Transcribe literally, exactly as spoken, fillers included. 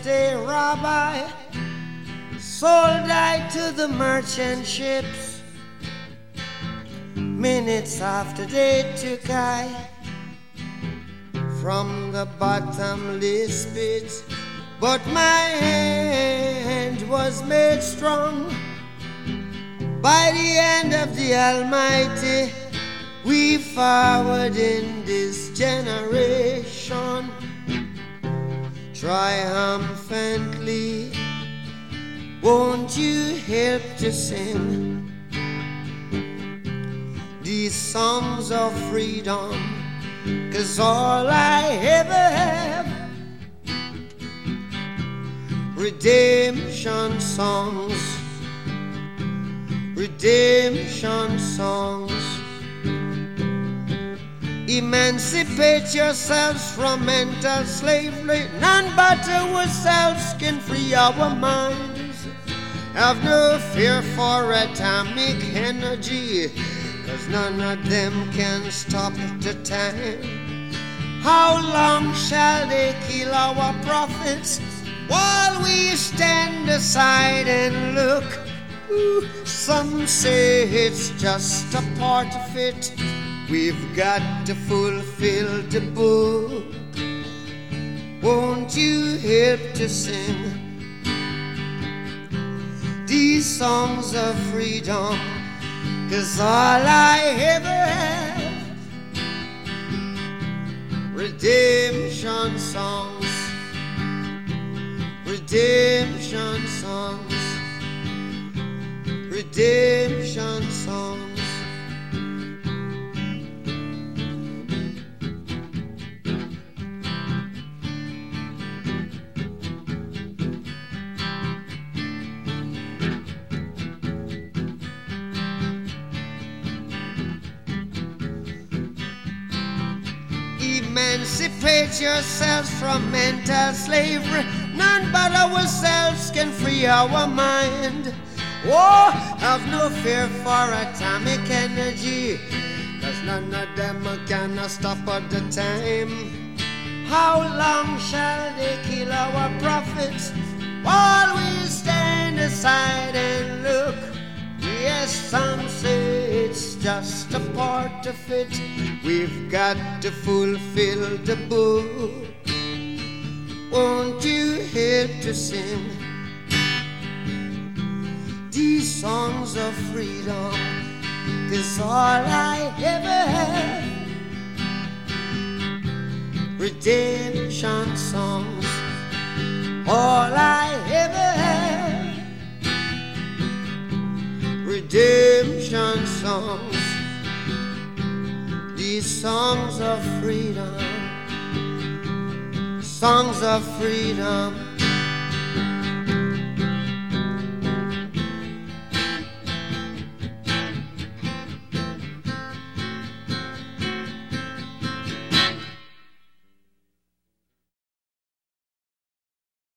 day, Rabbi, sold I to the merchant ships. Minutes after they took I from the bottomless pit, but my hand was made strong by the hand of the Almighty. We forward in this generation triumphantly. Won't you help to sing these songs of freedom? 'Cause all I ever have, redemption songs, redemption songs. Emancipate yourselves from mental slavery. None but ourselves can free our minds. Have no fear for atomic energy, 'cause none of them can stop the time. How long shall they kill our prophets while we stand aside and look? Ooh, some say it's just a part of it. We've got to fulfill the book. Won't you help to sing these songs of freedom? 'Cause all I ever have, redemption songs, redemption songs, redemption songs. Emancipate yourselves from mental slavery. None but ourselves can free our mind. Oh, have no fear for atomic energy, 'cause none of them can stop at the time. How long shall they kill our prophets while we stand aside and look? Yes, some say it's just a part of it. We've got to fulfill the book. Won't you help to sing these songs of freedom? 'Cause all I ever have, redemption songs. All I ever have, redemption songs. These songs of freedom, songs of freedom.